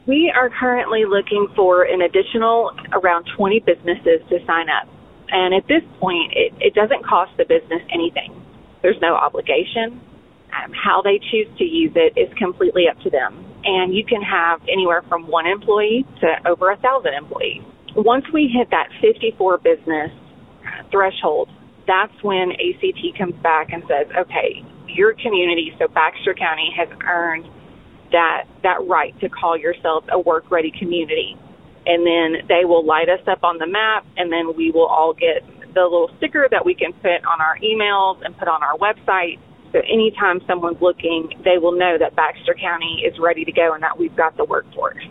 We are currently looking for an additional around 20 businesses to sign up. And at this point, it doesn't cost the business anything. There's no obligation. How they choose to use it is completely up to them. And you can have anywhere from 1 employee to over 1,000 employees. Once we hit that 54 business threshold, that's when ACT comes back and says, okay, your community, so Baxter County, has earned that right to call yourselves a work-ready community. And then they will light us up on the map, and then we will all get the little sticker that we can put on our emails and put on our website. So anytime someone's looking, they will know that Baxter County is ready to go and that we've got the workforce.